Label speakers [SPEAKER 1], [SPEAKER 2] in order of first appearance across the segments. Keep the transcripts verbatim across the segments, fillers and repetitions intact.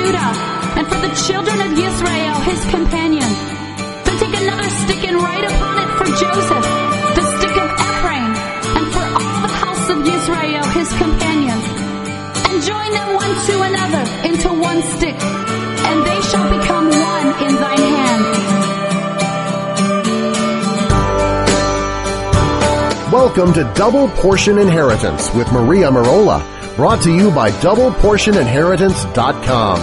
[SPEAKER 1] Judah, and for the children of Israel, his companion. Then take another stick and write upon it for Joseph, the stick of Ephraim, and for all the house of Israel, his companions. And join them one to another into one stick, and they shall become one in thine hand.
[SPEAKER 2] Welcome to Double Portion Inheritance with Maria Merola, brought to you by double portion inheritance dot com.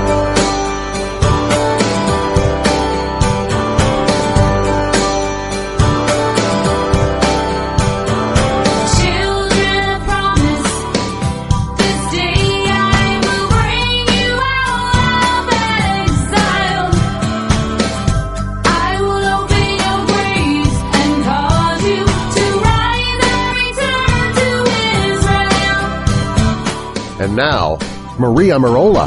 [SPEAKER 2] And now, Maria Merola.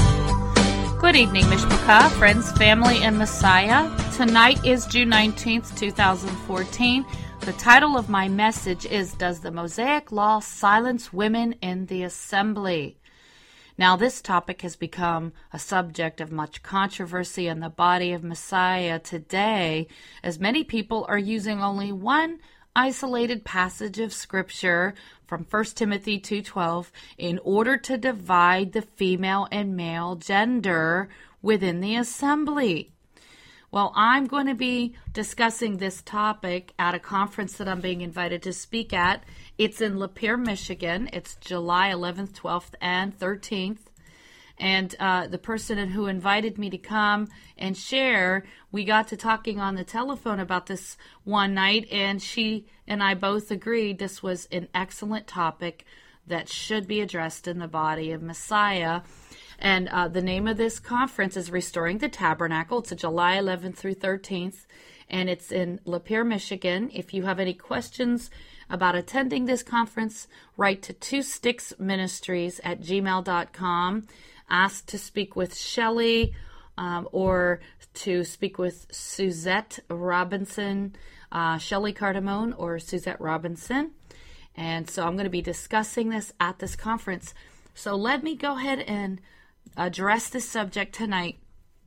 [SPEAKER 3] Good evening, Mishpachah, friends, family, and Messiah. Tonight is June nineteenth, two thousand fourteen. The title of my message is, Does the Mosaic Law Silence Women in the Assembly? Now, this topic has become a subject of much controversy in the body of Messiah today, as many people are using only one isolated passage of Scripture from First Timothy two twelve in order to divide the female and male gender within the assembly. Well, I'm going to be discussing this topic at a conference that I'm being invited to speak at. It's in Lapeer, Michigan. It's July eleventh, twelfth, and thirteenth. And uh, the person who invited me to come and share, we got to talking on the telephone about this one night, and she and I both agreed this was an excellent topic that should be addressed in the body of Messiah. And uh, the name of this conference is Restoring the Tabernacle. It's July eleventh through thirteenth, and it's in Lapeer, Michigan. If you have any questions about attending this conference, write to two sticks ministries at gmail dot com. Ask to speak with Shelley um, or to speak with Suzette Robinson, uh, Shelley Cardamone or Suzette Robinson. And so I'm going to be discussing this at this conference. So let me go ahead and address this subject tonight.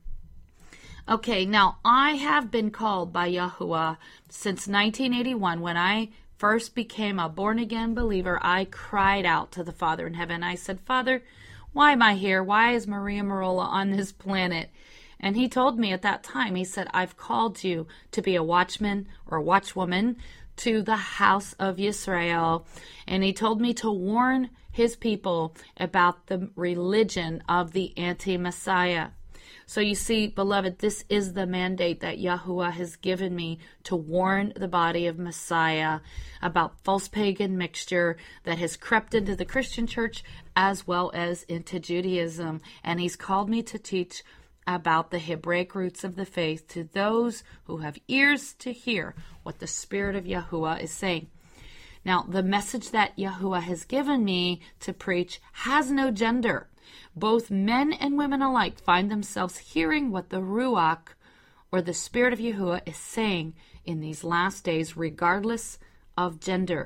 [SPEAKER 3] Okay, now I have been called by Yahuwah since nineteen eighty-one. When I first became a born-again believer, I cried out to the Father in heaven. I said, Father, why am I here? Why is Maria Merola on this planet? And he told me at that time, he said, I've called you to be a watchman or watchwoman to the house of Israel. And he told me to warn his people about the religion of the anti-Messiah. So you see, beloved, this is the mandate that Yahuwah has given me to warn the body of Messiah about false pagan mixture that has crept into the Christian church as well as into Judaism. And he's called me to teach about the Hebraic roots of the faith to those who have ears to hear what the Spirit of Yahuwah is saying. Now, the message that Yahuwah has given me to preach has no gender. Both men and women alike find themselves hearing what the Ruach, or the Spirit of Yahuwah, is saying in these last days, regardless of gender.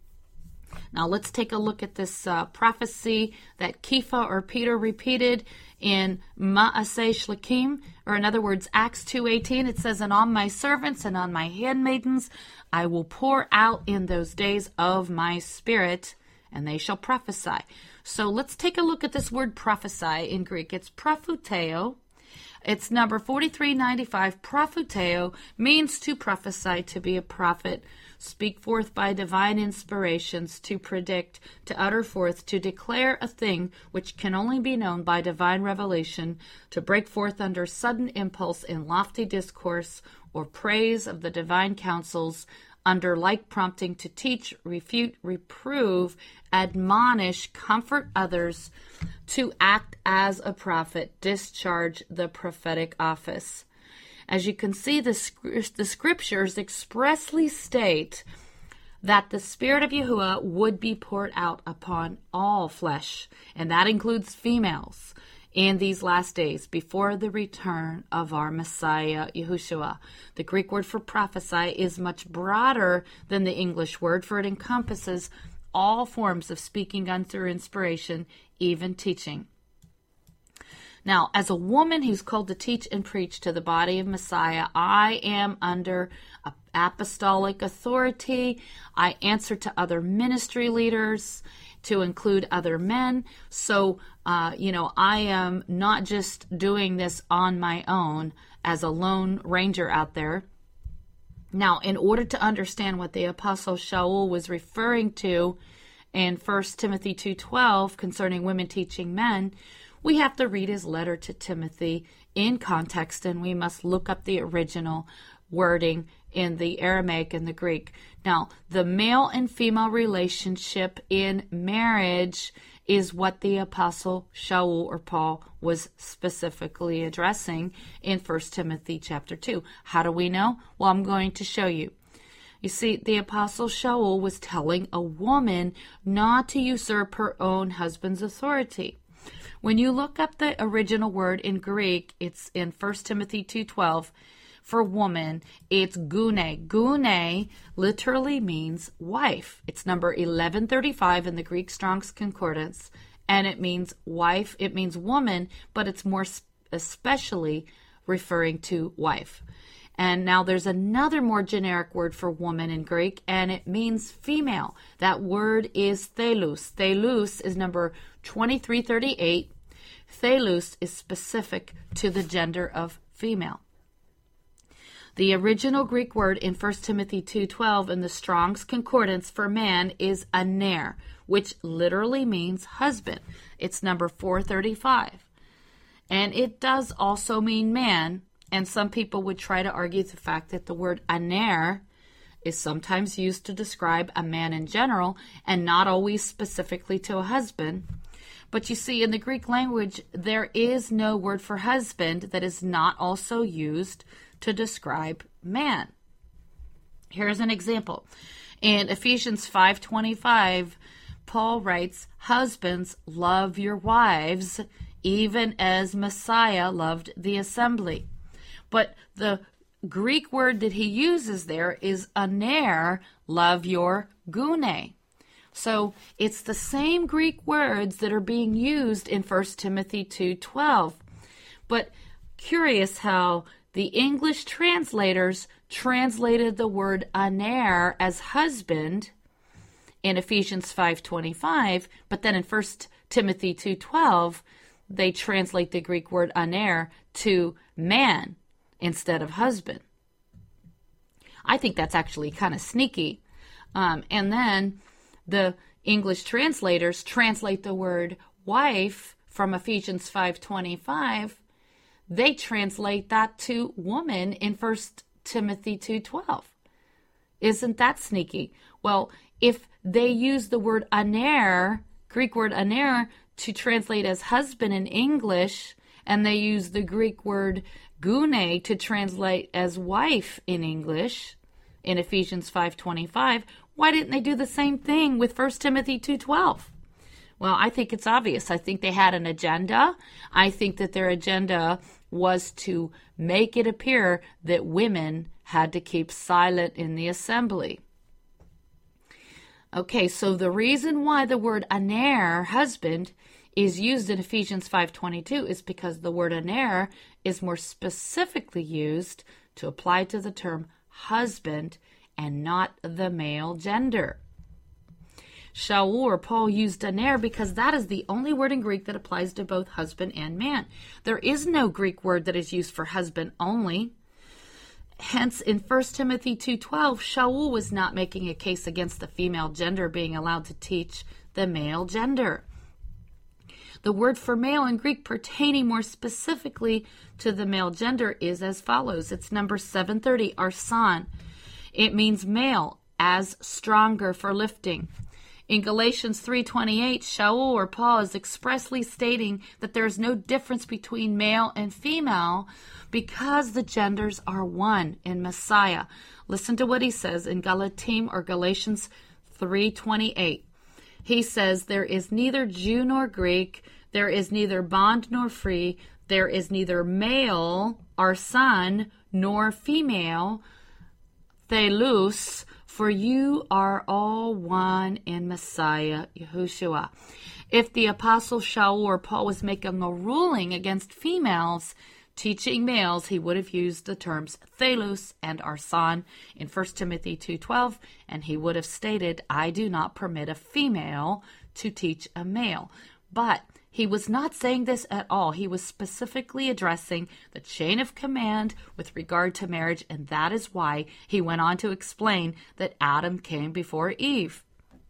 [SPEAKER 3] Now let's take a look at this uh, prophecy that Kepha or Peter repeated in Ma'aseh Shlikim, or in other words, Acts two eighteen. It says, and on my servants and on my handmaidens I will pour out in those days of my Spirit, and they shall prophesy. So let's take a look at this word prophesy in Greek. It's prophuteo. It's number forty-three ninety-five. Prophuteo means to prophesy, to be a prophet, speak forth by divine inspirations, to predict, to utter forth, to declare a thing which can only be known by divine revelation, to break forth under sudden impulse in lofty discourse or praise of the divine counsels, under like prompting, to teach, refute, reprove, admonish, comfort others, to act as a prophet, discharge the prophetic office. As you can see, the, the scriptures expressly state that the Spirit of Yahuwah would be poured out upon all flesh, and that includes females, in these last days before the return of our Messiah, Yahushua. The Greek word for prophesy is much broader than the English word, for it encompasses all forms of speaking under inspiration, even teaching. Now, as a woman who's called to teach and preach to the body of Messiah, I am under apostolic authority. I answer to other ministry leaders, to include other men. So, uh, you know, I am not just doing this on my own as a lone ranger out there. Now, in order to understand what the Apostle Shaul was referring to in First Timothy two twelve concerning women teaching men, we have to read his letter to Timothy in context, and we must look up the original wording in the Aramaic and the Greek. Now, the male and female relationship in marriage is what the Apostle Shaul or Paul was specifically addressing in First Timothy chapter two. How do we know? Well, I'm going to show you. You see, the Apostle Shaul was telling a woman not to usurp her own husband's authority. When you look up the original word in Greek, it's in First Timothy two twelve. For woman, it's gune. Gune literally means wife. It's number eleven thirty-five in the Greek Strong's Concordance, and it means wife. It means woman, but it's more especially referring to wife. And now there's another more generic word for woman in Greek, and it means female. That word is thelus. Thelus is number twenty-three thirty-eight. Thelus is specific to the gender of female. The original Greek word in First Timothy two twelve in the Strong's Concordance for man is aner, which literally means husband. It's number four thirty-five. And it does also mean man, and some people would try to argue the fact that the word aner is sometimes used to describe a man in general and not always specifically to a husband. But you see, in the Greek language, there is no word for husband that is not also used to describe man. Here's an example. In Ephesians five twenty-five, Paul writes, "Husbands, love your wives, even as Messiah loved the assembly." But the Greek word that he uses there is aner, love your gune. So it's the same Greek words that are being used in First Timothy two twelve. But curious how the English translators translated the word aner as husband in Ephesians five twenty-five, but then in First Timothy two twelve, they translate the Greek word aner to man instead of husband. I think that's actually kind of sneaky. Um, and then the English translators translate the word wife from Ephesians five twenty-five. They translate that to woman in First Timothy two twelve. Isn't that sneaky? Well, if they use the word aner, Greek word aner, to translate as husband in English, and they use the Greek word gune to translate as wife in English in Ephesians five twenty-five, why didn't they do the same thing with First Timothy two twelve? Well, I think it's obvious. I think they had an agenda. I think that their agenda was to make it appear that women had to keep silent in the assembly. Okay, so the reason why the word aner, husband, is used in Ephesians five twenty-two is because the word aner is more specifically used to apply to the term husband and not the male gender. Shaul or Paul used aner because that is the only word in Greek that applies to both husband and man. There is no Greek word that is used for husband only. Hence, in First Timothy two twelve, Shaul was not making a case against the female gender being allowed to teach the male gender. The word for male in Greek pertaining more specifically to the male gender is as follows. It's number seven thirty, arsan. It means male, as stronger for lifting. In Galatians three twenty-eight, Shaul or Paul is expressly stating that there is no difference between male and female because the genders are one in Messiah. Listen to what he says in Galatim or Galatians three twenty-eight. He says, "There is neither Jew nor Greek, there is neither bond nor free, there is neither male, our son, nor female, thelus, for you are all one in Messiah, Yahushua." If the Apostle Shaul or Paul was making a ruling against females teaching males, he would have used the terms thelus and arson in First Timothy two twelve, and he would have stated, I do not permit a female to teach a male. But he was not saying this at all. He was specifically addressing the chain of command with regard to marriage, and that is why he went on to explain that Adam came before Eve.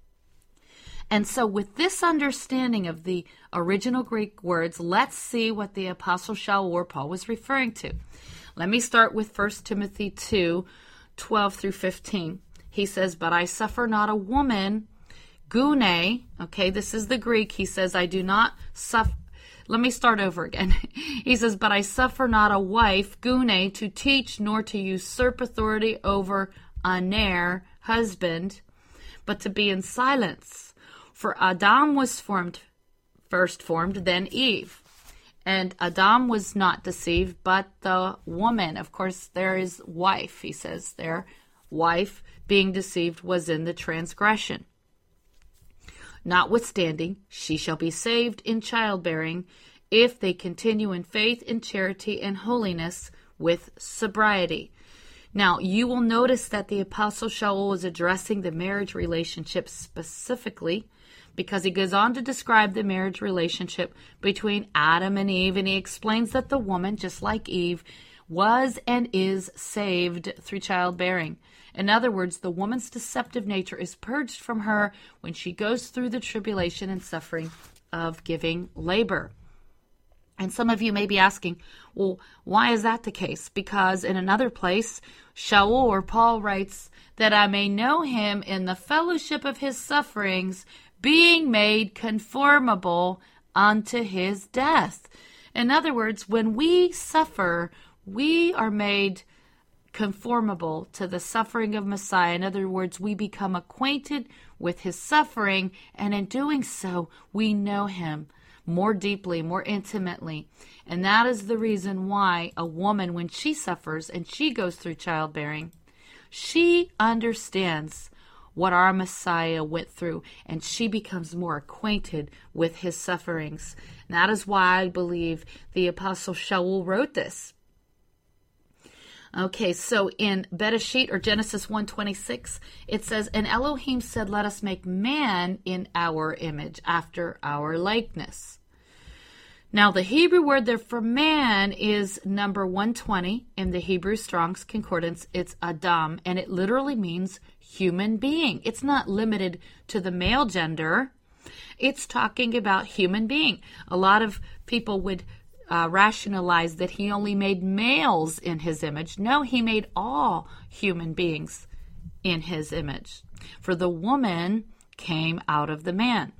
[SPEAKER 3] And so with this understanding of the original Greek words, let's see what the Apostle Shaul or Paul was referring to. Let me start with First Timothy two twelve through fifteen. He says, but I suffer not a woman, gune, okay, this is the Greek. He says, I do not suffer. Let me start over again. He says, but I suffer not a wife, gune, to teach nor to usurp authority over aner, husband, but to be in silence. For Adam was formed, first formed, then Eve. And Adam was not deceived, but the woman. Of course, there is wife, he says there. Wife being deceived was in the transgression. Notwithstanding, she shall be saved in childbearing if they continue in faith, in charity, and holiness with sobriety. Now, you will notice that the Apostle Shaul is addressing the marriage relationship specifically, because he goes on to describe the marriage relationship between Adam and Eve, and he explains that the woman, just like Eve, was and is saved through childbearing. In other words, the woman's deceptive nature is purged from her when she goes through the tribulation and suffering of giving labor. And some of you may be asking, well, why is that the case? Because in another place, Shaul or Paul writes that I may know him in the fellowship of his sufferings, being made conformable unto his death. In other words, when we suffer, we are made conformable to the suffering of Messiah. In other words, we become acquainted with his suffering, and in doing so, we know him more deeply, more intimately. And that is the reason why a woman, when she suffers and she goes through childbearing, she understands what our Messiah went through, and she becomes more acquainted with his sufferings. And that is why I believe the Apostle Shaul wrote this. Okay, so in Bereshit, or Genesis one twenty-six, it says, and Elohim said, let us make man in our image, after our likeness. Now, the Hebrew word there for man is number one twenty in the Hebrew Strong's Concordance. It's Adam, and it literally means human being. It's not limited to the male gender. It's talking about human being. A lot of people would uh, rationalize that he only made males in his image. No, he made all human beings in his image. For the woman came out of the man.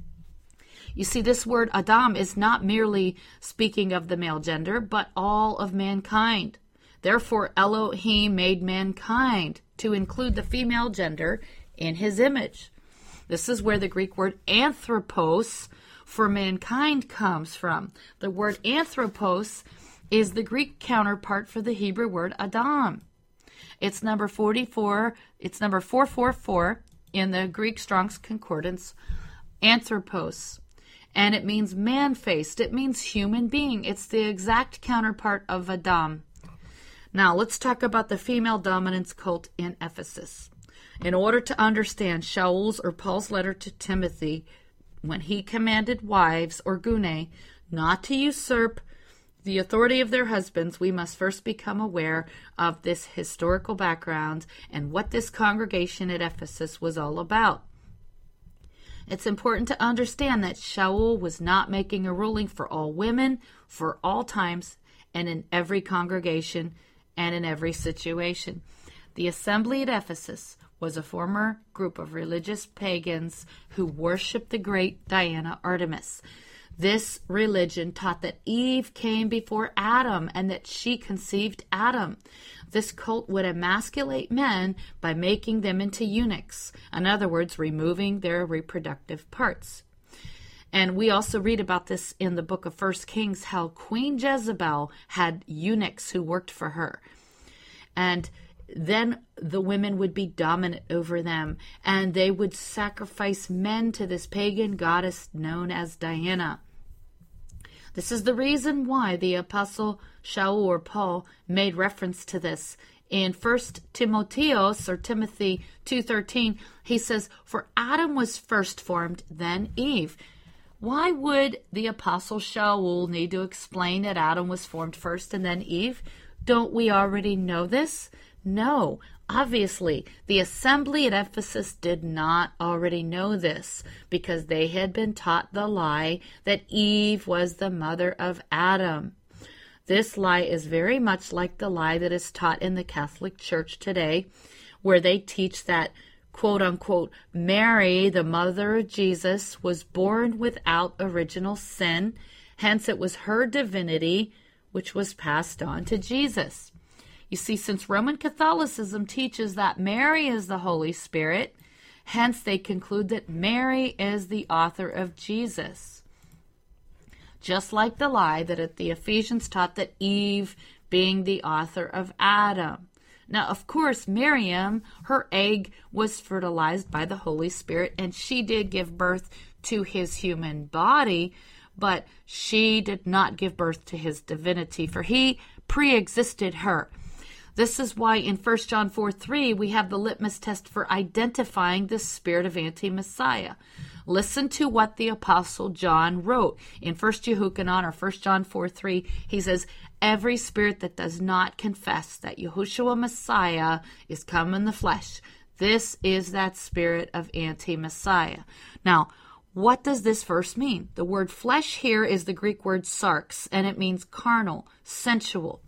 [SPEAKER 3] You see, this word Adam is not merely speaking of the male gender, but all of mankind. Therefore, Elohim made mankind to include the female gender in his image. This is where the Greek word anthropos for mankind comes from. The word anthropos is the Greek counterpart for the Hebrew word Adam. It's number forty-four, it's number four forty-four in the Greek Strong's Concordance, anthropos. And it means man-faced. It means human being. It's the exact counterpart of Adam. Now, let's talk about the female dominance cult in Ephesus. In order to understand Shaul's or Paul's letter to Timothy, when he commanded wives, or gune, not to usurp the authority of their husbands, we must first become aware of this historical background and what this congregation at Ephesus was all about. It's important to understand that Shaul was not making a ruling for all women, for all times, and in every congregation, and in every situation. The assembly at Ephesus was a former group of religious pagans who worshiped the great Diana Artemis. This religion taught that Eve came before Adam and that she conceived Adam. This cult would emasculate men by making them into eunuchs. In other words, removing their reproductive parts. And we also read about this in the book of First Kings, how Queen Jezebel had eunuchs who worked for her. And then the women would be dominant over them, and they would sacrifice men to this pagan goddess known as Diana. This is the reason why the Apostle Shaul or Paul made reference to this. In First Timotheos or Timothy two thirteen, he says, "For Adam was first formed, then Eve." Why would the Apostle Shaul need to explain that Adam was formed first and then Eve? Don't we already know this? No. Obviously, the assembly at Ephesus did not already know this because they had been taught the lie that Eve was the mother of Adam. This lie is very much like the lie that is taught in the Catholic Church today, where they teach that, quote-unquote, Mary, the mother of Jesus, was born without original sin. Hence, it was her divinity which was passed on to Jesus. You see, since Roman Catholicism teaches that Mary is the Holy Spirit, hence they conclude that Mary is the author of Jesus. Just like the lie that the Ephesians taught that Eve being the author of Adam. Now, of course, Miriam, her egg was fertilized by the Holy Spirit, and she did give birth to his human body, but she did not give birth to his divinity, for he pre-existed her. This is why in First John four three we have the litmus test for identifying the spirit of anti-Messiah. Listen to what the Apostle John wrote in First Yehukanan or First John four three. He says, "Every spirit that does not confess that Yahushua Messiah is come in the flesh, this is that spirit of anti-Messiah." Now, what does this verse mean? The word flesh here is the Greek word sarx, and it means carnal, sensual.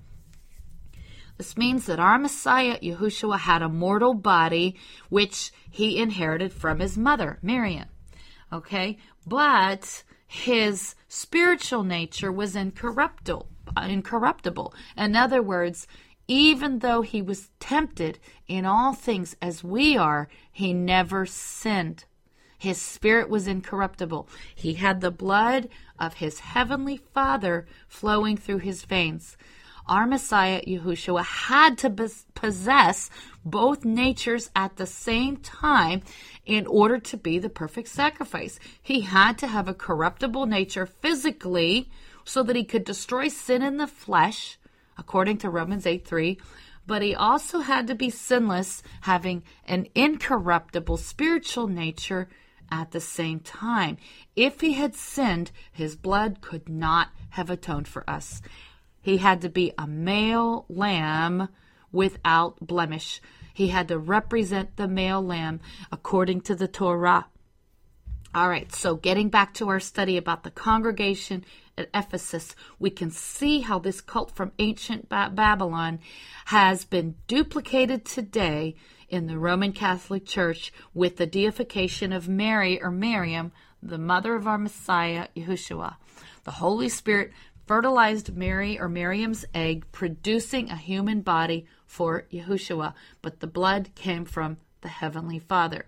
[SPEAKER 3] This means that our Messiah, Yahushua, had a mortal body, which he inherited from his mother, Miriam. Okay? But his spiritual nature was incorruptible. incorruptible. In other words, even though he was tempted in all things as we are, he never sinned. His spirit was incorruptible. He had the blood of his heavenly Father flowing through his veins. Our Messiah, Yahushua, had to possess both natures at the same time in order to be the perfect sacrifice. He had to have a corruptible nature physically so that he could destroy sin in the flesh, according to Romans eight three, but he also had to be sinless, having an incorruptible spiritual nature at the same time. If he had sinned, his blood could not have atoned for us. He had to be a male lamb without blemish. He had to represent the male lamb according to the Torah. All right, so getting back to our study about the congregation at Ephesus, we can see how this cult from ancient ba- Babylon has been duplicated today in the Roman Catholic Church with the deification of Mary or Miriam, the mother of our Messiah, Yahushua. The Holy Spirit fertilized Mary or Miriam's egg, producing a human body for Yahushua, but the blood came from the Heavenly Father.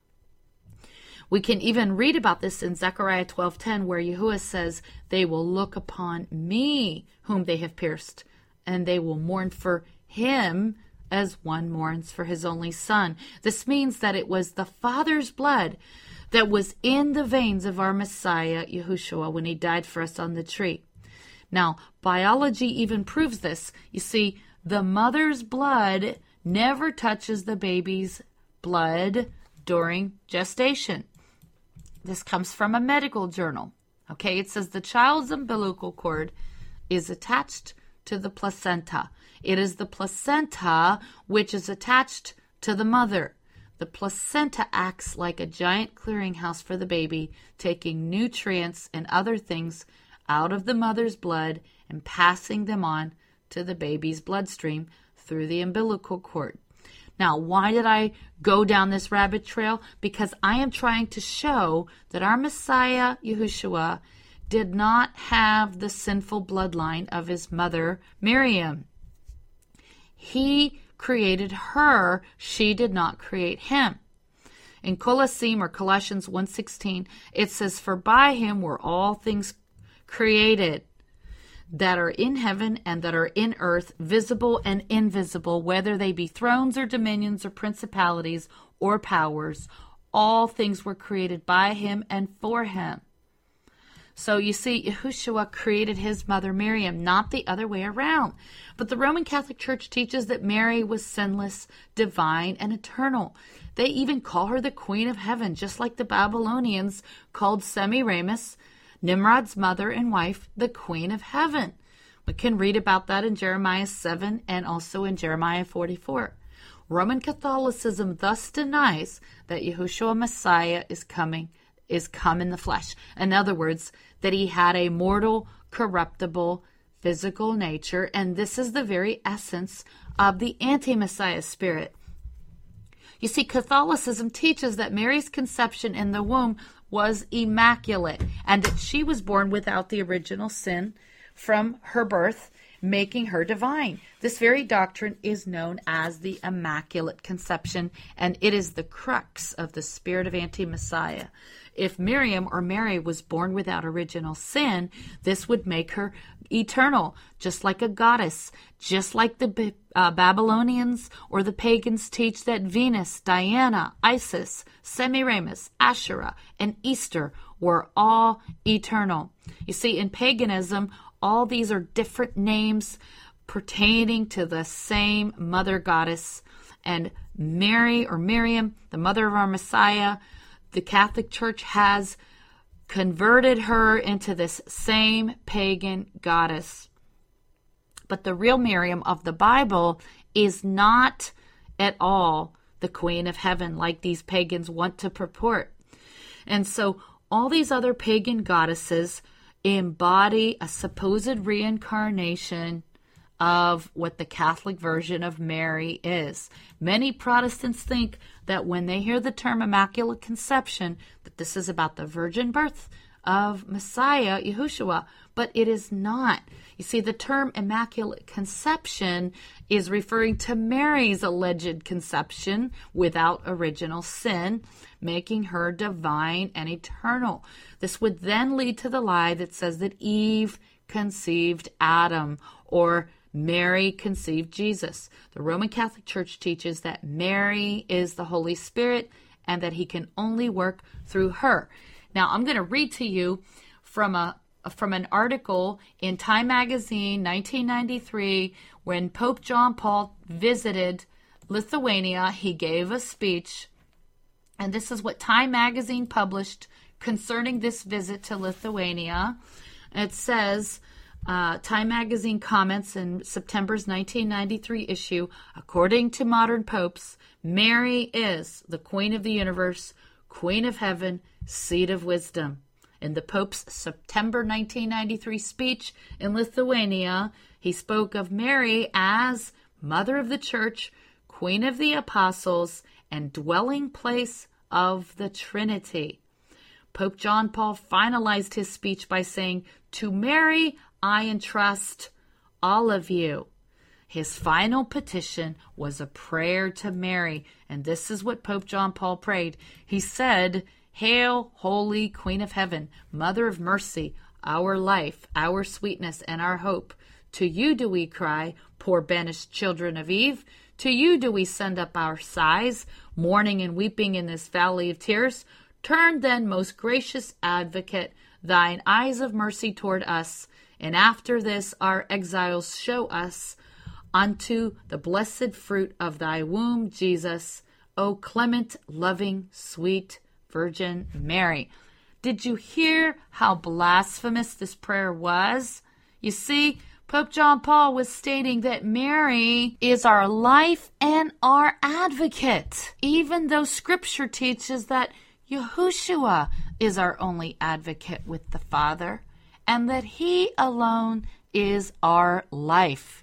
[SPEAKER 3] We can even read about this in Zechariah twelve ten, where Yahuwah says, "They will look upon me, whom they have pierced, and they will mourn for him as one mourns for his only son." This means that it was the Father's blood that was in the veins of our Messiah, Yahushua, when he died for us on the tree. Now, biology even proves this. You see, the mother's blood never touches the baby's blood during gestation. This comes from a medical journal. Okay, it says the child's umbilical cord is attached to the placenta. It is the placenta which is attached to the mother. The placenta acts like a giant clearinghouse for the baby, taking nutrients and other things out of the mother's blood and passing them on to the baby's bloodstream through the umbilical cord. Now, why did I go down this rabbit trail? Because I am trying to show that our Messiah, Yahushua, did not have the sinful bloodline of his mother, Miriam. He created her. She did not create him. In Colossim or Colossians one sixteen, it says, "For by him were all things created." that are in heaven and that are in earth, visible and invisible, whether they be thrones or dominions or principalities or powers. All things were created by him and for him. So you see, Yahushua created his mother Miriam, not the other way around. But the Roman Catholic Church teaches that Mary was sinless, divine, and eternal. They even call her the Queen of Heaven, just like the Babylonians called Semiramis, Nimrod's mother and wife, the Queen of Heaven. We can read about that in Jeremiah seven and also in Jeremiah forty-four. Roman Catholicism thus denies that Yahushua Messiah is coming, is come in the flesh. In other words, that he had a mortal, corruptible, physical nature, and this is the very essence of the anti-Messiah spirit. You see, Catholicism teaches that Mary's conception in the womb was immaculate, and that she was born without the original sin from her birth, making her divine. This very doctrine is known as the Immaculate Conception, and it is the crux of the spirit of anti-Messiah. If Miriam or Mary was born without original sin, this would make her eternal, just like a goddess, just like the uh, Babylonians or the pagans teach that Venus, Diana, Isis, Semiramis, Asherah, and Easter were all eternal. You see, in paganism, all these are different names pertaining to the same mother goddess. And Mary or Miriam, the mother of our Messiah, the Catholic Church has converted her into this same pagan goddess. But the real Miriam of the Bible is not at all the Queen of Heaven like these pagans want to purport. And so all these other pagan goddesses embody a supposed reincarnation of what the Catholic version of Mary is. Many Protestants think that when they hear the term Immaculate Conception, that this is about the virgin birth of Messiah, Yahushua, but it is not. You see, the term Immaculate Conception is referring to Mary's alleged conception without original sin, making her divine and eternal. This would then lead to the lie that says that Eve conceived Adam, or Mary conceived Jesus. The Roman Catholic Church teaches that Mary is the Holy Spirit and that he can only work through her. Now, I'm going to read to you from a from an article in Time Magazine, nineteen ninety-three, when Pope John Paul visited Lithuania. He gave a speech, and this is what Time Magazine published concerning this visit to Lithuania. It says, uh, Time Magazine comments in September's nineteen ninety-three issue, according to modern popes, Mary is the Queen of the universe, Queen of heaven, seat of wisdom. In the Pope's September nineteen ninety-three speech in Lithuania, he spoke of Mary as Mother of the Church, Queen of the Apostles, and dwelling place of the Trinity. Pope John Paul finalized his speech by saying, "To Mary I entrust all of you." His final petition was a prayer to Mary, and this is what Pope John Paul prayed. He said, "Hail, Holy Queen of Heaven, Mother of Mercy, our life, our sweetness, and our hope. To you do we cry, poor banished children of Eve. To you do we send up our sighs, mourning and weeping in this valley of tears. Turn then, most gracious advocate, thine eyes of mercy toward us, and after this our exiles show us unto the blessed fruit of thy womb, Jesus, O clement, loving, sweet Virgin Mary." Did you hear how blasphemous this prayer was? You see, Pope John Paul was stating that Mary is our life and our advocate, even though Scripture teaches that Yahushua is our only advocate with the Father, and that he alone is our life.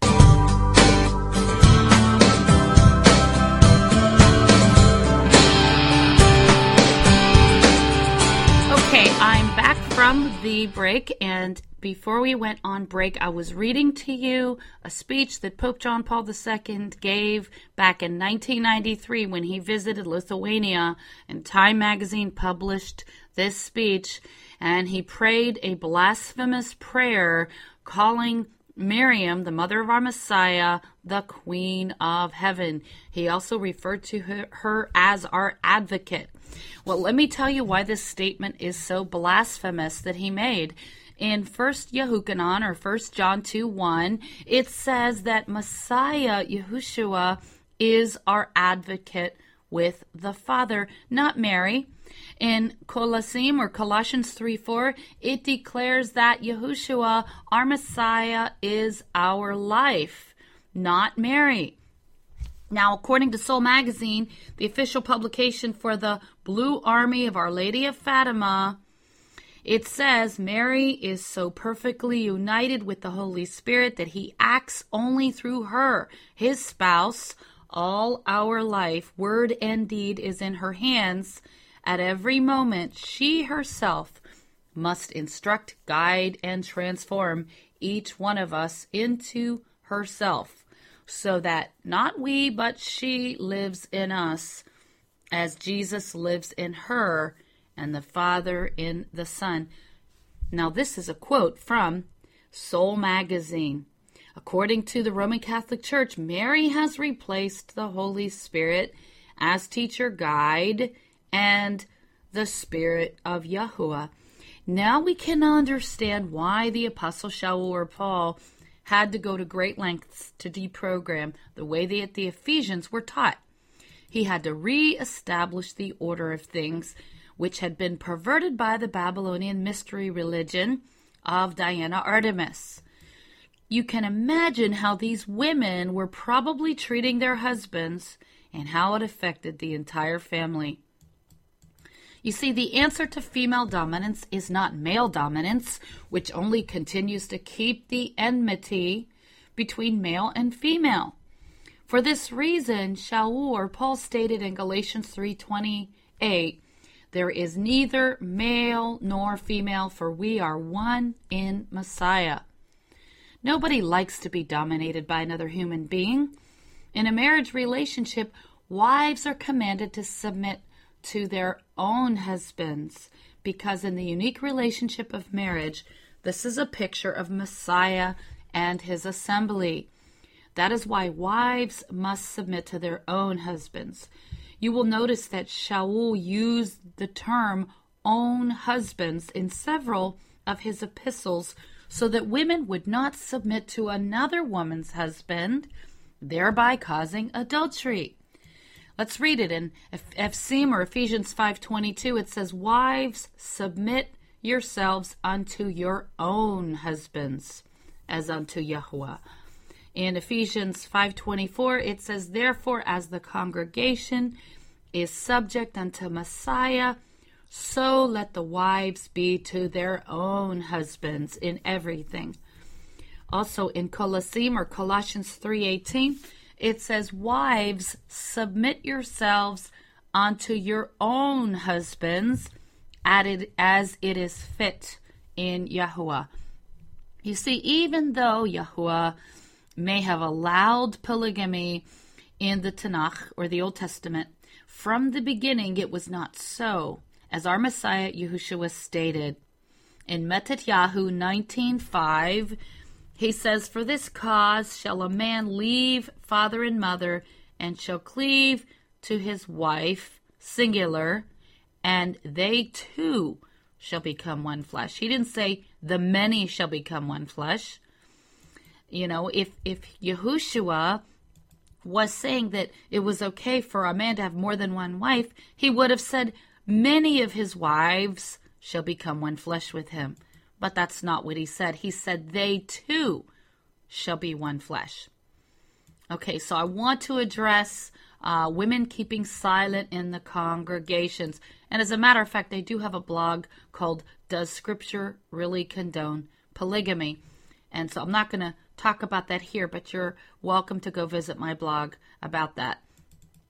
[SPEAKER 3] Okay, I'm back from the break, and before we went on break, I was reading to you a speech that Pope John Paul the Second gave back in nineteen ninety-three when he visited Lithuania, and Time magazine published this speech, and he prayed a blasphemous prayer calling Miriam, the mother of our Messiah, the Queen of Heaven. He also referred to her, her as our advocate. Well, let me tell you why this statement is so blasphemous that he made. In First Yehukanan, or First John two one, it says that Messiah, Yahushua, is our advocate with the Father, not Mary. In Colossim, or Colossians three four, it declares that Yahushua, our Messiah, is our life, not Mary. Now, according to Soul Magazine, the official publication for the Blue Army of Our Lady of Fatima, it says Mary is so perfectly united with the Holy Spirit that he acts only through her, his spouse. All our life, word and deed, is in her hands. At every moment, she herself must instruct, guide, and transform each one of us into herself, so that not we, but she lives in us, as Jesus lives in her, and the Father in the Son. Now, this is a quote from Soul Magazine. According to the Roman Catholic Church, Mary has replaced the Holy Spirit as teacher, guide, and the Spirit of Yahuwah. Now we can understand why the Apostle Shaul or Paul had to go to great lengths to deprogram the way that the Ephesians were taught. He had to re-establish the order of things which had been perverted by the Babylonian mystery religion of Diana Artemis. You can imagine how these women were probably treating their husbands and how it affected the entire family. You see, the answer to female dominance is not male dominance, which only continues to keep the enmity between male and female. For this reason, Shaul or Paul stated in Galatians three twenty-eight, there is neither male nor female, for we are one in Messiah. Nobody likes to be dominated by another human being. In a marriage relationship, wives are commanded to submit to their own husbands, because in the unique relationship of marriage, this is a picture of Messiah and his assembly. That is why wives must submit to their own husbands. You will notice that Shaul used the term own husbands in several of his epistles so that women would not submit to another woman's husband, thereby causing adultery. Let's read it in Ephesians or Ephesians five twenty-two. It says, wives, submit yourselves unto your own husbands, as unto Yahuwah. In Ephesians five twenty-four, it says, therefore, as the congregation is subject unto Messiah, so let the wives be to their own husbands in everything. Also in Colossim or Colossians three eighteen, it says, wives, submit yourselves unto your own husbands, added as it is fit in Yahuwah. You see, even though Yahuwah may have allowed polygamy in the Tanakh or the Old Testament, from the beginning it was not so, as our Messiah Yahushua stated. In Mattatyahu nineteen five, he says, for this cause shall a man leave father and mother, and shall cleave to his wife, singular, and they two shall become one flesh. He didn't say the many shall become one flesh. You know, if, if Yahushua was saying that it was okay for a man to have more than one wife, he would have said many of his wives shall become one flesh with him. But that's not what he said. He said they too shall be one flesh. Okay, so I want to address uh, women keeping silent in the congregations. And as a matter of fact, I do have a blog called Does Scripture Really Condone Polygamy? And so I'm not going to talk about that here, but you're welcome to go visit my blog about that.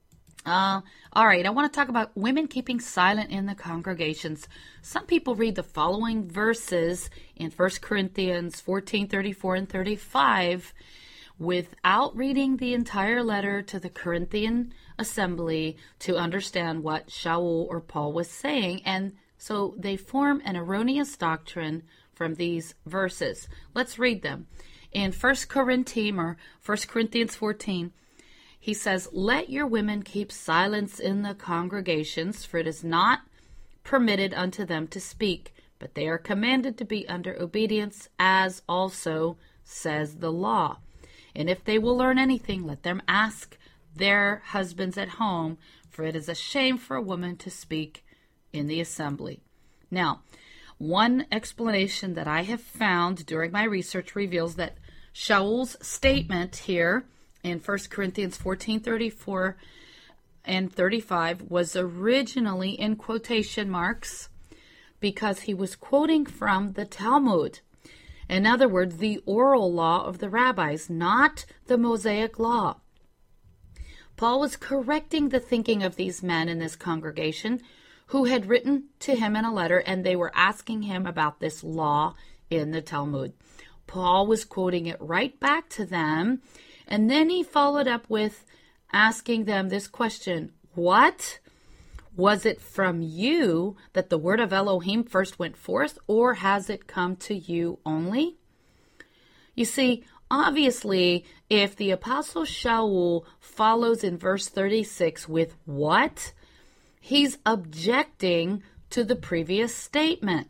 [SPEAKER 3] Uh, all right, I want to talk about women keeping silent in the congregations. Some people read the following verses in First Corinthians fourteen, thirty-four and thirty-five without reading the entire letter to the Corinthian assembly to understand what Shaul or Paul was saying, and so they form an erroneous doctrine from these verses. Let's read them. In First Corinthians or First Corinthians fourteen, he says, "Let your women keep silence in the congregations, for it is not permitted unto them to speak, but they are commanded to be under obedience, as also says the law. And if they will learn anything, let them ask their husbands at home, for it is a shame for a woman to speak in the assembly." Now, one explanation that I have found during my research reveals that Shaul's statement here in First Corinthians fourteen, thirty-four and thirty-five was originally in quotation marks because he was quoting from the Talmud. In other words, the oral law of the rabbis, not the Mosaic law. Paul was correcting the thinking of these men in this congregation who had written to him in a letter, and they were asking him about this law in the Talmud. Paul was quoting it right back to them, and then he followed up with asking them this question: what? Was it from you that the word of Elohim first went forth, or has it come to you only? You see, obviously, if the Apostle Shaul follows in verse thirty-six with what, he's objecting to the previous statement.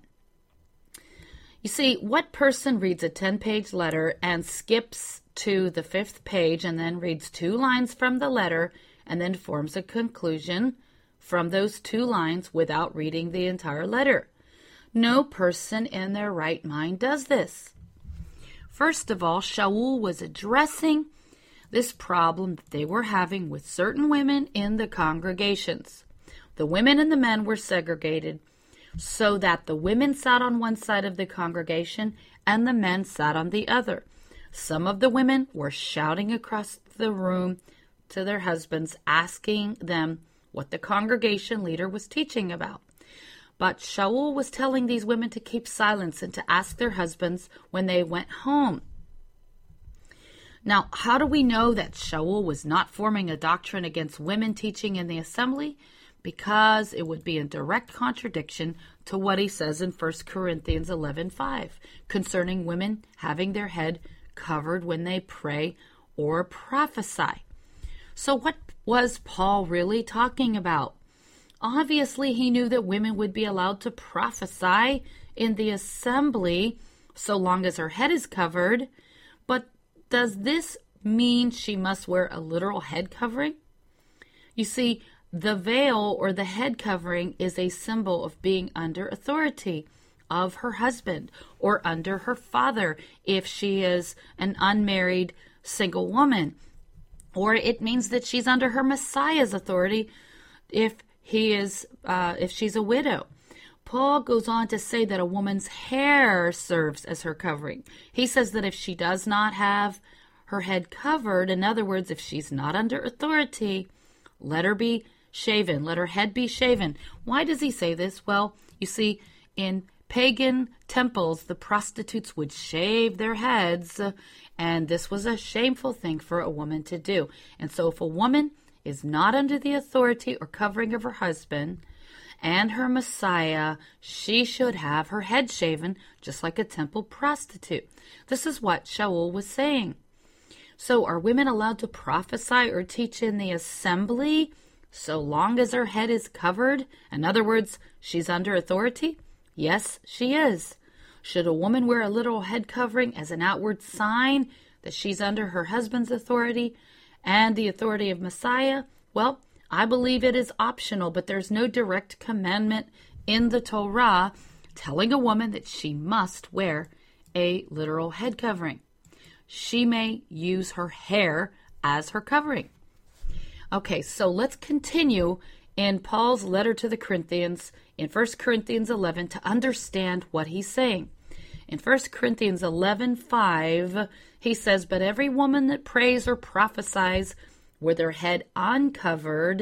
[SPEAKER 3] You see, what person reads a ten-page letter and skips to the fifth page and then reads two lines from the letter and then forms a conclusion from those two lines without reading the entire letter? No person in their right mind does this. First of all, Shaul was addressing this problem that they were having with certain women in the congregations. The women and the men were segregated so that the women sat on one side of the congregation and the men sat on the other. Some of the women were shouting across the room to their husbands, asking them what the congregation leader was teaching about. But Shaul was telling these women to keep silence and to ask their husbands when they went home. Now, how do we know that Shaul was not forming a doctrine against women teaching in the assembly? Because it would be in direct contradiction to what he says in First Corinthians eleven five concerning women having their head covered when they pray or prophesy. So what was Paul really talking about? Obviously, he knew that women would be allowed to prophesy in the assembly so long as her head is covered. But does this mean she must wear a literal head covering? You see, the veil or the head covering is a symbol of being under authority of her husband or under her father if she is an unmarried single woman. Or it means that she's under her Messiah's authority if he is, uh, if she's a widow. Paul goes on to say that a woman's hair serves as her covering. He says that if she does not have her head covered, in other words, if she's not under authority, let her be shaven, let her head be shaven. Why does he say this? Well, you see, in pagan temples, the prostitutes would shave their heads, and this was a shameful thing for a woman to do. And so if a woman is not under the authority or covering of her husband and her Messiah, she should have her head shaven just like a temple prostitute. This is what Shaul was saying. So are women allowed to prophesy or teach in the assembly so long as her head is covered? In other words, she's under authority? Yes, she is. Should a woman wear a literal head covering as an outward sign that she's under her husband's authority and the authority of Messiah? Well, I believe it is optional, but there's no direct commandment in the Torah telling a woman that she must wear a literal head covering. She may use her hair as her covering. Okay, so let's continue in Paul's letter to the Corinthians in First Corinthians eleven to understand what he's saying. In First Corinthians eleven five, he says, "But every woman that prays or prophesies with her head uncovered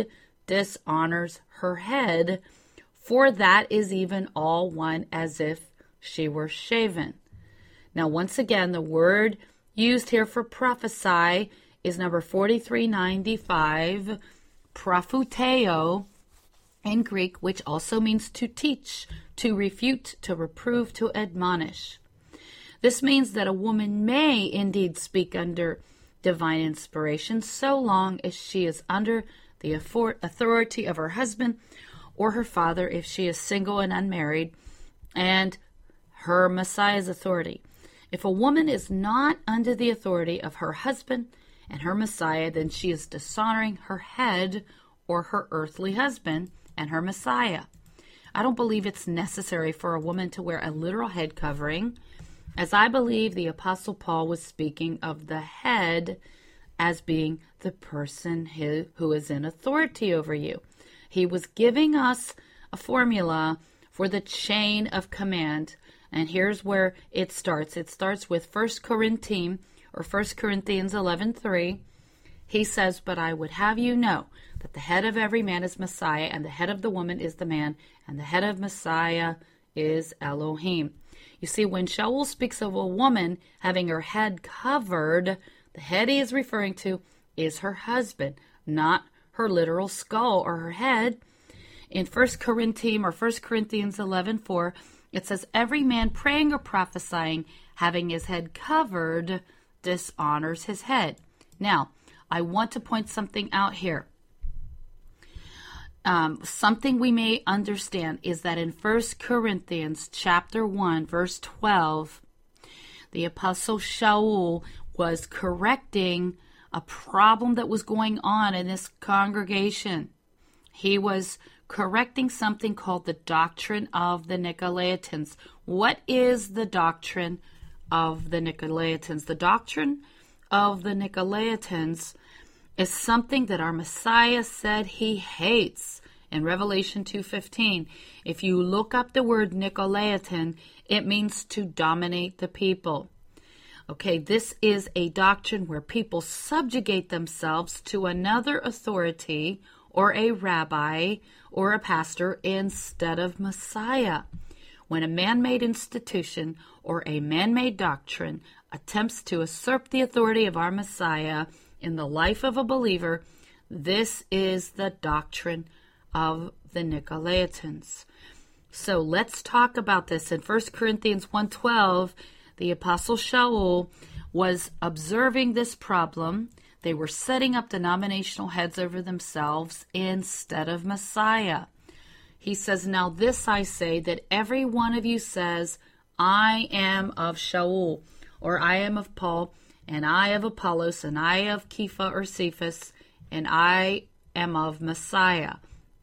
[SPEAKER 3] dishonors her head, for that is even all one as if she were shaven. Now, once again, the word used here for prophesy is number forty-three ninety-five, prophuteo in Greek, which also means to teach, to refute, to reprove, to admonish. This means that a woman may indeed speak under divine inspiration so long as she is under the authority of her husband or her father if she is single and unmarried, and her Messiah's authority. If a woman is not under the authority of her husband and her Messiah, then she is dishonoring her head or her earthly husband and her Messiah. I don't believe it's necessary for a woman to wear a literal head covering, as I believe the Apostle Paul was speaking of the head as being the person who, who is in authority over you. He was giving us a formula for the chain of command, and here's where it starts. It starts with First Corinthians or First Corinthians eleven three. He says, "But I would have you know that the head of every man is Messiah, and the head of the woman is the man, and the head of Messiah is Elohim." You see, when Shaul speaks of a woman having her head covered, the head he is referring to is her husband, not her literal skull or her head. In First Corinthians or First Corinthians eleven four, it says, "Every man praying or prophesying, having his head covered, dishonors his head." Now, I want to point something out here. Um, something we may understand is that in First Corinthians chapter one, verse twelve, the Apostle Shaul was correcting a problem that was going on in this congregation. He was correcting something called the doctrine of the Nicolaitans. What is the doctrine of the Nicolaitans? The doctrine of the Nicolaitans is something that our Messiah said he hates in Revelation two fifteen. If you look up the word Nicolaitan, it means to dominate the people. Okay, this is a doctrine where people subjugate themselves to another authority or a rabbi or a pastor instead of Messiah. When a man-made institution or a man-made doctrine attempts to usurp the authority of our Messiah in the life of a believer, this is the doctrine of the Nicolaitans. So let's talk about this. In First Corinthians one twelve, the Apostle Shaul was observing this problem. They were setting up denominational heads over themselves instead of Messiah. He says, "Now this I say, that every one of you says, I am of Shaul, or I am of Paul, and I of Apollos, and I of Kepha or Cephas, and I am of Messiah."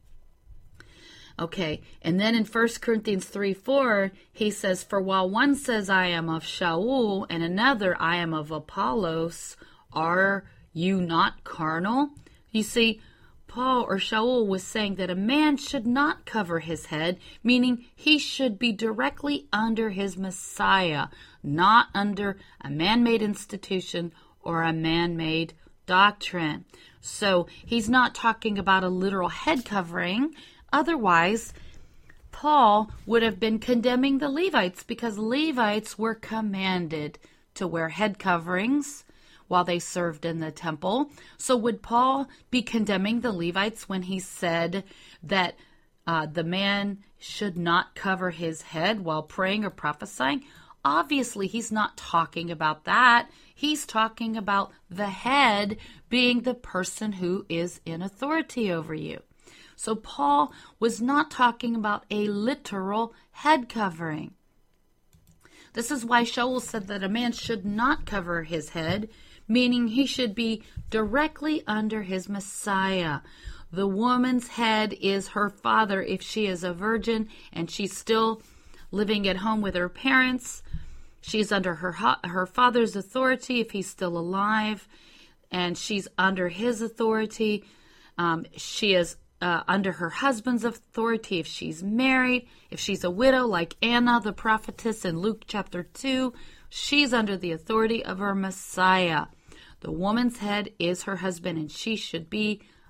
[SPEAKER 3] Okay, and then in First Corinthians three four, he says, "For while one says, I am of Shaul, and another, I am of Apollos, are you not carnal?" You see, Paul or Shaul was saying that a man should not cover his head, meaning he should be directly under his Messiah, not under a man-made institution or a man-made doctrine. So he's not talking about a literal head covering. Otherwise, Paul would have been condemning the Levites, because Levites were commanded to wear head coverings while they served in the temple. So would Paul be condemning the Levites when he said that uh, the man should not cover his head while praying or prophesying? Obviously, he's not talking about that. He's talking about the head being the person who is in authority over you. So Paul was not talking about a literal head covering. This is why Shaul said that a man should not cover his head, meaning he should be directly under his Messiah. The woman's head is her father if she is a virgin and she's still living at home with her parents. She's under her her father's authority if he's still alive, and she's under his authority. Um, she is uh, under her husband's authority if she's married. If she's a widow, like Anna, the prophetess in Luke chapter two, she's under the authority of her Messiah. The woman's head is her husband, and she should be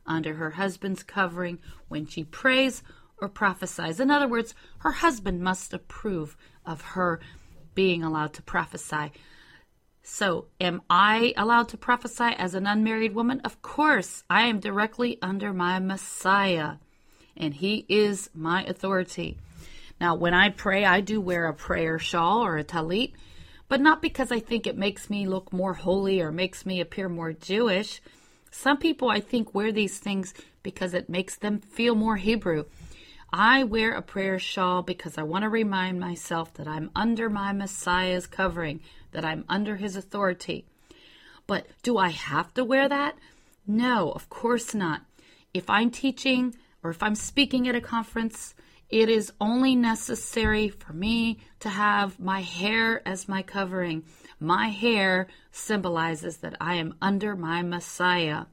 [SPEAKER 3] under her husband's covering when she prays or prophesies. In other words, her husband must approve of her being allowed to prophesy. So, am I allowed to prophesy as an unmarried woman? Of course, I am directly under my Messiah, and he is my authority. Now, when I pray, I do wear a prayer shawl or a talit, but not because I think it makes me look more holy or makes me appear more Jewish. Some people, I think, wear these things because it makes them feel more Hebrew. I wear a prayer shawl because I want to remind myself that I'm under my Messiah's covering, that I'm under his authority. But do I have to wear that? No, of course not. If I'm teaching or if I'm speaking at a conference, it is only necessary for me to have my hair as my covering. My hair symbolizes that I am under my Messiah.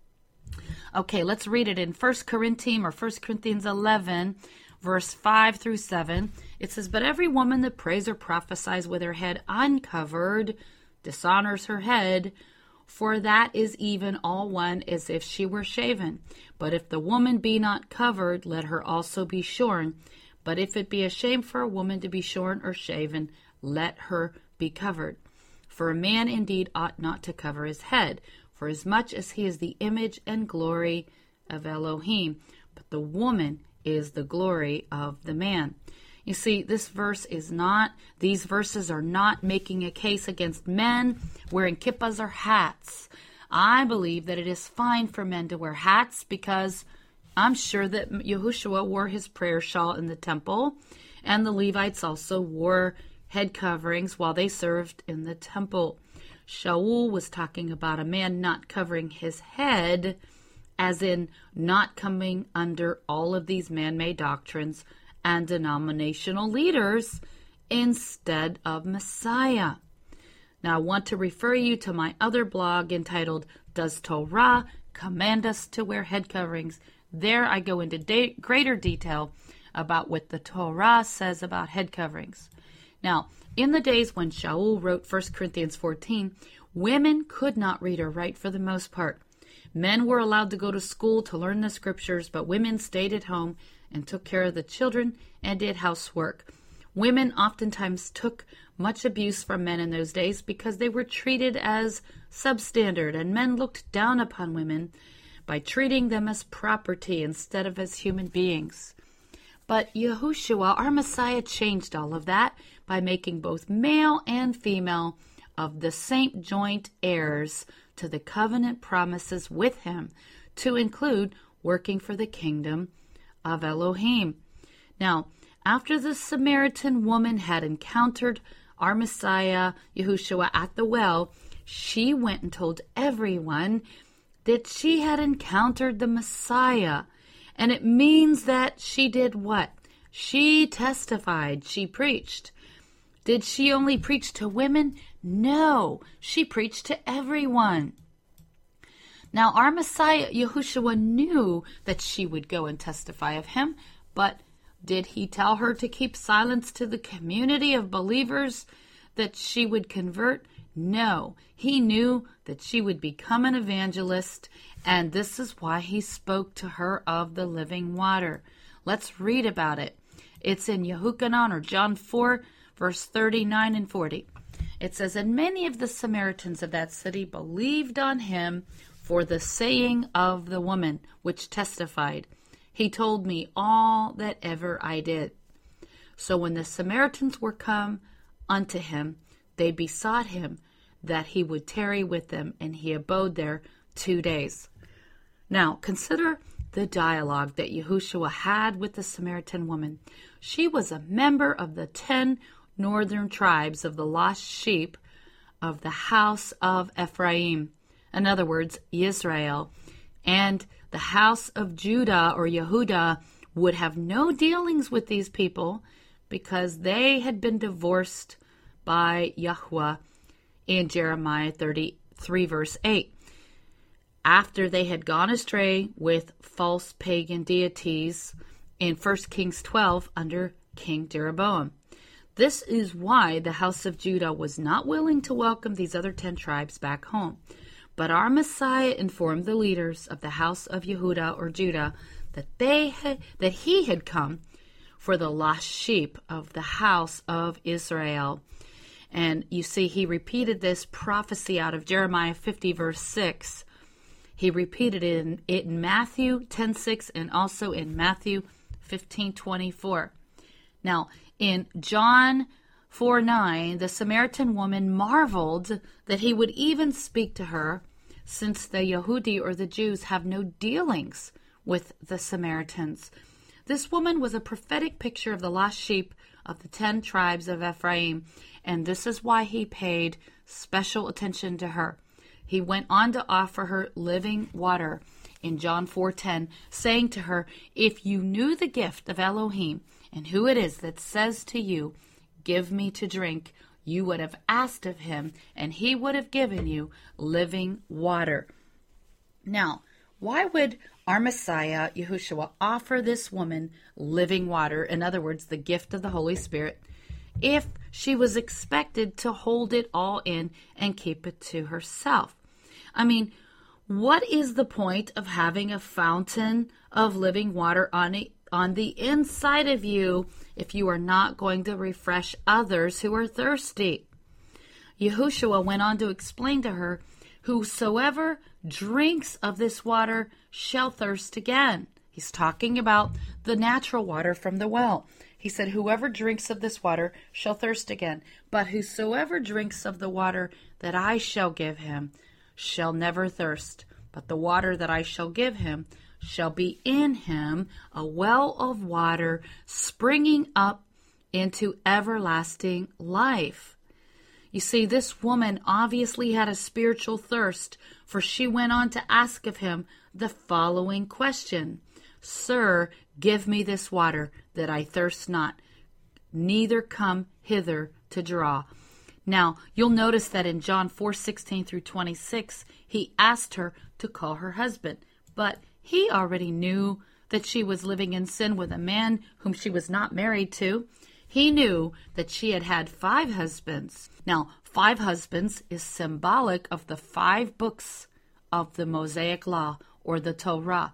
[SPEAKER 3] Okay, let's read it in First Corinthians or First Corinthians eleven, verse five through seven. It says, "But every woman that prays or prophesies with her head uncovered dishonors her head, for that is even all one as if she were shaven. But if the woman be not covered, let her also be shorn. But if it be a shame for a woman to be shorn or shaven, let her be covered. For a man indeed ought not to cover his head, for as much as he is the image and glory of Elohim, but the woman is the glory of the man." You see, this verse is not, these verses are not making a case against men wearing kippahs or hats. I believe that it is fine for men to wear hats because I'm sure that Yahushua wore his prayer shawl in the temple, and the Levites also wore head coverings while they served in the temple. Shaul was talking about a man not covering his head, as in not coming under all of these man-made doctrines and denominational leaders instead of Messiah. Now, I want to refer you to my other blog entitled, "Does Torah Command Us to Wear Head Coverings?" There I go into de- greater detail about what the Torah says about head coverings. Now, in the days when Shaul wrote First Corinthians fourteen, women could not read or write for the most part. Men were allowed to go to school to learn the scriptures, but women stayed at home and took care of the children and did housework. Women oftentimes took much abuse from men in those days because they were treated as substandard, and men looked down upon women by treating them as property instead of as human beings. But Yahushua, our Messiah, changed all of that by making both male and female of the same joint heirs to the covenant promises with him, to include working for the kingdom of Elohim. Now, after the Samaritan woman had encountered our Messiah, Yahushua, at the well, she went and told everyone that she had encountered the Messiah. And it means that she did what? She testified. She preached. Did she only preach to women? No, she preached to everyone. Now, our Messiah, Yahushua, knew that she would go and testify of him, but did he tell her to keep silence to the community of believers that she would convert? No, he knew that she would become an evangelist, and this is why he spoke to her of the living water. Let's read about it. It's in Yehukanan, or John four, verse thirty-nine and forty. It says, "And many of the Samaritans of that city believed on him for the saying of the woman, which testified, 'He told me all that ever I did.' So when the Samaritans were come unto him, they besought him that he would tarry with them, and he abode there two days." Now, consider the dialogue that Yahushua had with the Samaritan woman. She was a member of the ten northern tribes of the lost sheep of the house of Ephraim. In other words, Israel. And the house of Judah, or Yehudah, would have no dealings with these people because they had been divorced by Yahweh in Jeremiah thirty-three, verse eight. After they had gone astray with false pagan deities in First Kings twelve under King Jeroboam. This is why the house of Judah was not willing to welcome these other ten tribes back home. But our Messiah informed the leaders of the house of Yehuda or Judah that they had, that he had come for the lost sheep of the house of Israel. And you see, he repeated this prophecy out of Jeremiah fifty, verse six. He repeated it in, it in Matthew ten six and also in Matthew fifteen twenty-four. Now, in John four nine, the Samaritan woman marveled that he would even speak to her, since the Yehudi or the Jews have no dealings with the Samaritans. This woman was a prophetic picture of the lost sheep of the ten tribes of Ephraim, and this is why he paid special attention to her. He went on to offer her living water in John four ten, saying to her, "If you knew the gift of Elohim and who it is that says to you, 'Give me to drink,' you would have asked of him, and he would have given you living water." Now, why would our Messiah, Yahushua, offer this woman living water, in other words, the gift of the Holy Spirit, if she was expected to hold it all in and keep it to herself? I mean, what is the point of having a fountain of living water on a, on the inside of you if you are not going to refresh others who are thirsty? Yahushua went on to explain to her, "Whosoever drinks of this water shall thirst again." He's talking about the natural water from the well. He said, "Whoever drinks of this water shall thirst again. But whosoever drinks of the water that I shall give him shall never thirst. But the water that I shall give him shall be in him a well of water springing up into everlasting life." You see, this woman obviously had a spiritual thirst, for she went on to ask of him the following question: "Sir, give me this water, that I thirst not, neither come hither to draw." Now, you'll notice that in John four sixteen through twenty-six, he asked her to call her husband, but he already knew that she was living in sin with a man whom she was not married to. He knew that she had had five husbands. Now, five husbands is symbolic of the five books of the Mosaic Law, or the Torah.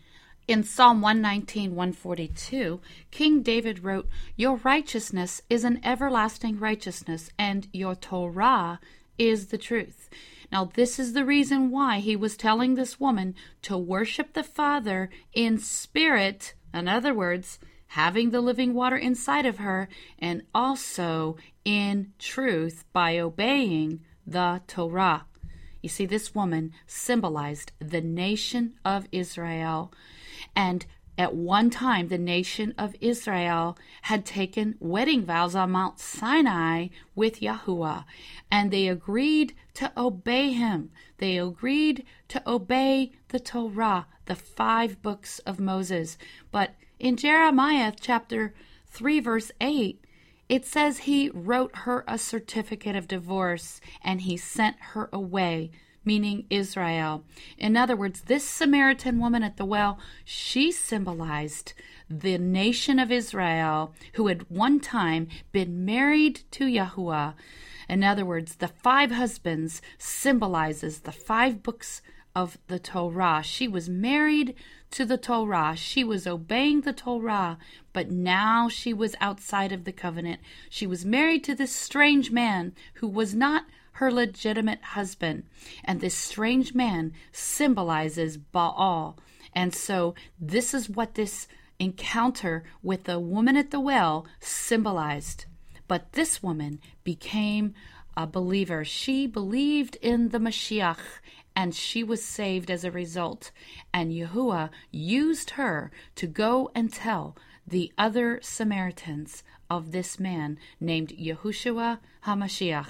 [SPEAKER 3] In Psalm one nineteen, one forty-two, King David wrote, "Your righteousness is an everlasting righteousness, and your Torah is the truth." Now, this is the reason why he was telling this woman to worship the Father in spirit, in other words, having the living water inside of her, and also in truth by obeying the Torah. You see, this woman symbolized the nation of Israel. And at one time, the nation of Israel had taken wedding vows on Mount Sinai with Yahuwah, and they agreed to obey him. They agreed to obey the Torah, the five books of Moses. But in Jeremiah chapter three, verse eight, it says he wrote her a certificate of divorce and he sent her away, meaning Israel. In other words, this Samaritan woman at the well, she symbolized the nation of Israel who had one time been married to Yahuwah. In other words, the five husbands symbolizes the five books of the Torah. She was married to the Torah. She was obeying the Torah, but now she was outside of the covenant. She was married to this strange man who was not her legitimate husband. And this strange man symbolizes Baal. And so this is what this encounter with the woman at the well symbolized. But this woman became a believer. She believed in the Mashiach, and she was saved as a result. And Yahuwah used her to go and tell the other Samaritans of this man named Yahushua HaMashiach.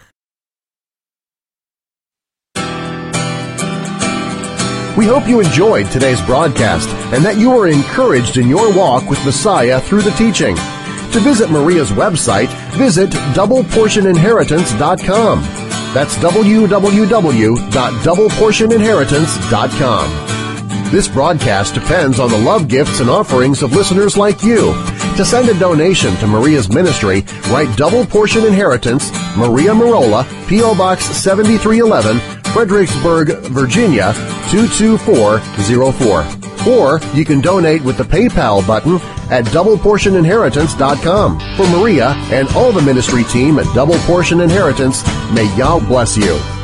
[SPEAKER 2] We hope you enjoyed today's broadcast and that you are encouraged in your walk with Messiah through the teaching. To visit Maria's website, visit double portion inheritance dot com. That's w w w dot double portion inheritance dot com. This broadcast depends on the love gifts and offerings of listeners like you. To send a donation to Maria's ministry, write Double Portion Inheritance, Maria Marola, P O. Box seventy-three eleven, Fredericksburg, Virginia two two four zero four. Or you can donate with the PayPal button at double portion inheritance dot com. For Maria and all the ministry team at Double Portion Inheritance, may Yah bless you.